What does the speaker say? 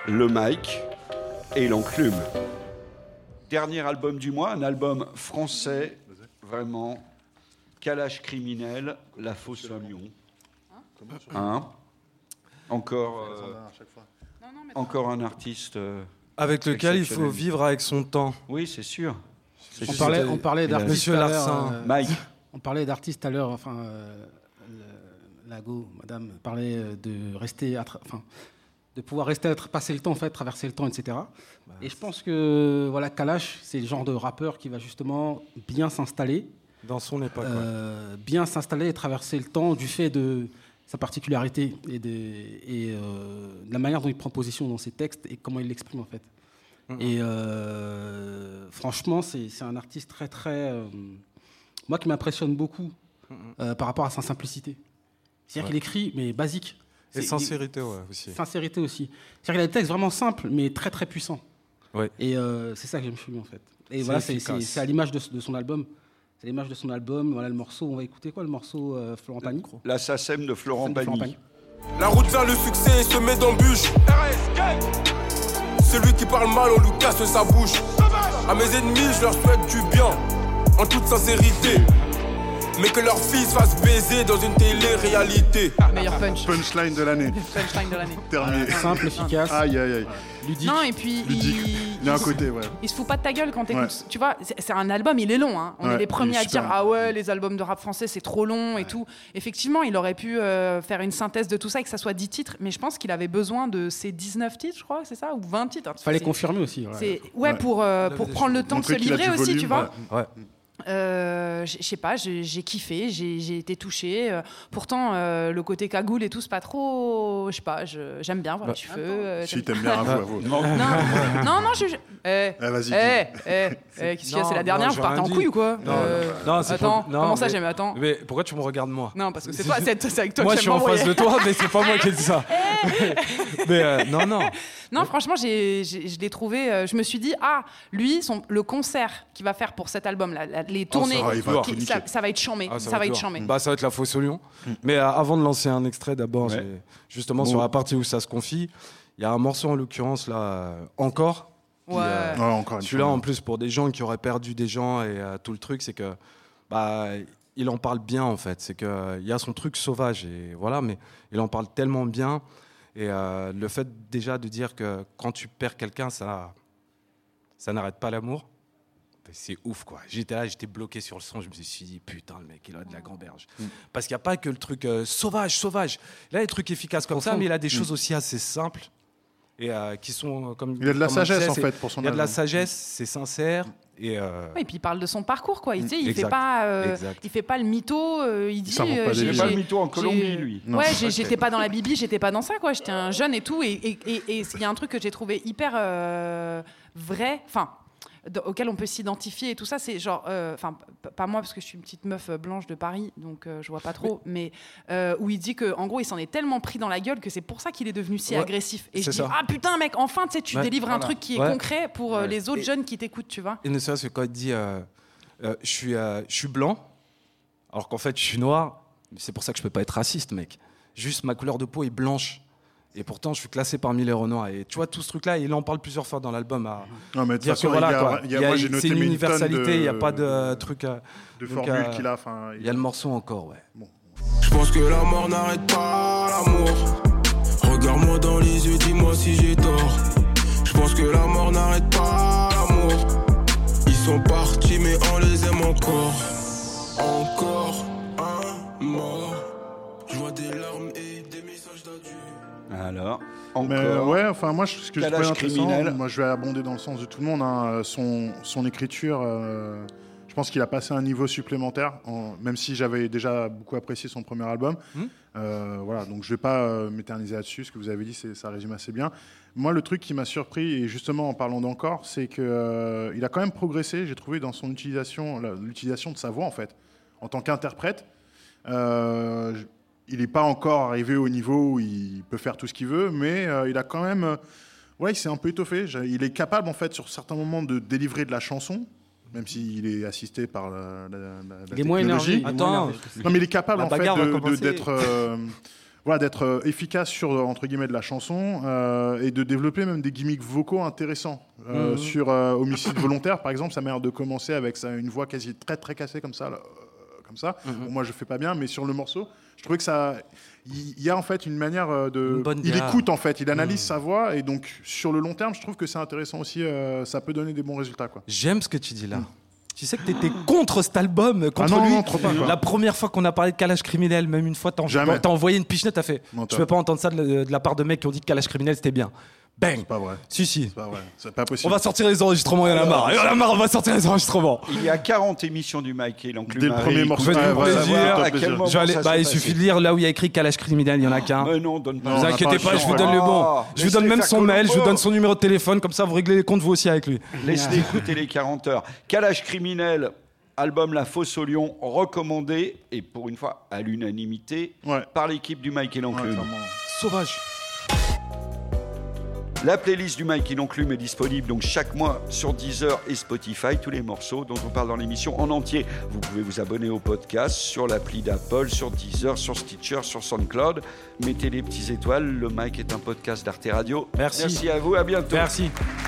le mic et l'enclume. Dernier album du mois, un album français, vraiment, Kalash criminel, La Fosse à Lyon. Encore un artiste avec lequel il faut vivre avec son temps. Oui, c'est sûr. On parlait d'artistes. Monsieur Larsin. Mike. On parlait d'artistes tout à l'heure. Lago, madame, parlait de rester, de pouvoir passer le temps, en fait, traverser le temps, etc. Et je pense que Kalash, c'est le genre de rappeur qui va justement bien s'installer. Dans son époque. Bien s'installer et traverser le temps du fait de sa particularité et de la manière dont il prend position dans ses textes et comment il l'exprime, en fait. Et franchement, c'est un artiste très, très... moi, qui m'impressionne beaucoup par rapport à sa simplicité. C'est-à-dire qu'il écrit, mais basique. Et sincérité, aussi. Sincérité aussi. C'est-à-dire qu'il a des textes vraiment simples, mais très, très puissants. Ouais. Et c'est ça que j'aime chez lui, en fait. Et voilà, c'est à l'image de son album. C'est l'image de son album. Voilà le morceau. On va écouter quoi, le morceau Florent Pagny ? La SACEM de Florent Pagny. La route vers le succès se met d'embûches. Celui qui parle mal, on lui casse sa bouche. À mes ennemis, je leur souhaite du bien, en toute sincérité. Mais que leur fils fasse baiser dans une télé-réalité. Meilleur punch. Punchline de l'année. Punchline de l'année. Terminé. Simple, efficace. Aïe, aïe, aïe. Ludique. Non, et puis il y a un côté, ouais. Il se fout pas de ta gueule quand t'écoutes. Ouais. Tu vois, c'est un album, il est long. Hein. On est les premiers à dire super. ah ouais, les albums de rap français c'est trop long et tout. Effectivement, il aurait pu faire une synthèse de tout ça et que ça soit 10 titres, mais je pense qu'il avait besoin de ces 19 titres, je crois, c'est ça, ou 20 titres. Fallait confirmer aussi. Pour prendre le temps de se livrer aussi, tu vois. Ouais. Je sais pas, j'ai kiffé, j'ai été touchée. Pourtant, le côté cagoule et tout, c'est pas trop. Je sais pas, j'aime bien voir les cheveux. Si t'aimes bien, avoue. Non, Vas-y. Qu'est-ce qu'il y a ? C'est la dernière, vous partez en couille ou quoi ? Non, c'est attends, pas... non, comment ça, mais... j'aime ? Attends. Mais pourquoi tu me regardes moi ? Non, parce que c'est toi, c'est avec toi moi, que je suis en face de toi, mais c'est pas moi qui ai dit ça. Mais non. Non, franchement, je l'ai trouvé. Je me suis dit, lui, le concert qu'il va faire pour cet album-là, les tournées, ça va être chambé. Ça va être chambé. Ça va être la Fosse au Lion. Mais avant de lancer un extrait, d'abord, justement sur la partie où ça se confie, il y a un morceau en l'occurrence là, encore. Encore. Celui-là, en plus, pour des gens qui auraient perdu des gens et tout le truc, c'est que il en parle bien en fait. C'est que il y a son truc sauvage et voilà, mais il en parle tellement bien. Et le fait déjà de dire que quand tu perds quelqu'un, ça n'arrête pas l'amour, c'est ouf quoi. J'étais bloqué sur le son, je me suis dit putain le mec il a de la gamberge. Parce qu'il n'y a pas que le truc sauvage. Il a des trucs efficaces comme ça, mais il a des choses aussi assez simples et qui sont comme. Il a de la sagesse en fait pour son. Il y a de la sagesse, c'est sincère. Et puis il parle de son parcours quoi. Il fait pas le mytho. Il dit. Il fait pas le mytho en Colombie lui. Non, j'étais pas dans la Bibi, j'étais pas dans ça quoi. J'étais un jeune et tout. Et il y a un truc que j'ai trouvé hyper vrai. Enfin. Auquel on peut s'identifier et tout ça, c'est genre, pas moi parce que je suis une petite meuf blanche de Paris, donc je vois pas trop, mais où il dit que en gros il s'en est tellement pris dans la guelle que c'est pour ça qu'il est devenu si agressif. Et je dis putain mec, enfin tu délivres un truc qui est concret pour les autres jeunes qui t'écoutent, tu vois. Et ne serait-ce que quand il dit je suis blanc, alors qu'en fait je suis noir, c'est pour ça que je peux pas être raciste mec. Juste ma couleur de peau est blanche. Et pourtant, je suis classé parmi les Renois. Et tu vois, tout ce truc-là, il en parle plusieurs fois dans l'album. Non, mais de toute façon, c'est une universalité, il n'y a pas de truc. De formule qu'il a. Il y a le morceau encore, ouais. Bon. Je pense que la mort n'arrête pas l'amour. Regarde-moi dans les yeux, dis-moi si j'ai tort. Je pense que la mort n'arrête pas l'amour. Ils sont partis, mais on les aime encore. Encore un mort. Je vois des larmes et des messages d'adieu. Alors, encore. Moi, ce que je trouve criminel. Moi, je vais abonder dans le sens de tout le monde. Hein. Son écriture, je pense qu'il a passé un niveau supplémentaire, même si j'avais déjà beaucoup apprécié son premier album. Voilà, donc je vais pas m'éterniser là-dessus. Ce que vous avez dit, ça résume assez bien. Moi, le truc qui m'a surpris, et justement en parlant d'encore, c'est que il a quand même progressé. J'ai trouvé dans son l'utilisation de sa voix en fait, en tant qu'interprète. Il n'est pas encore arrivé au niveau où il peut faire tout ce qu'il veut, mais il a quand même... il s'est un peu étoffé. Il est capable, en fait, sur certains moments, de délivrer de la chanson, même s'il est assisté par la technologie. Attends, non, mais il est capable, en fait, d'être... voilà, d'être efficace sur, entre guillemets, de la chanson et de développer même des gimmicks vocaux intéressants. Sur Homicide volontaire, par exemple, ça m'a l'air de commencer avec une voix quasi très très cassée comme ça. Là, comme ça. Bon, moi, je fais pas bien, mais sur le morceau, je trouvais que ça... Il y a en fait une manière de... Il écoute, en fait, il analyse sa voix, et donc, sur le long terme, je trouve que c'est intéressant aussi, ça peut donner des bons résultats, quoi. J'aime ce que tu dis là. Tu sais que t'étais contre cet album, contre lui. Non, trop pas, la première fois qu'on a parlé de Kalash Criminel, même une fois, t'as envoyé une pichenette, t'as fait. Je peux pas entendre ça de la part de mecs qui ont dit que Kalash Criminel c'était bien. Bang. C'est pas vrai. Si. C'est pas vrai. C'est pas possible. On va sortir les enregistrements, il y en a marre. Il y en a marre, on va sortir les enregistrements. Il y a 40 émissions du Mike et l'enclume. Dès le premier morceau. Il suffit de lire là où il y a écrit Kalash Criminel, il y en a qu'un. Mais non, donne pas. Ne vous inquiétez pas, je vous donne le bon. Je vous donne même son mail, je vous donne son numéro de téléphone, comme ça vous réglez les comptes vous aussi avec lui. Laissez écouter les 40 heures. Kalash Criminel, album La Fosse au Lion, recommandé, et pour une fois à l'unanimité, par l'équipe du Mike et l'enclume. Sauvage. La playlist du Mike et l'enclume est disponible donc chaque mois sur Deezer et Spotify. Tous les morceaux dont on parle dans l'émission en entier. Vous pouvez vous abonner au podcast sur l'appli d'Apple, sur Deezer, sur Stitcher, sur SoundCloud. Mettez les petites étoiles. Le Mike est un podcast d'Arte Radio. Merci. Merci à vous. À bientôt. Merci.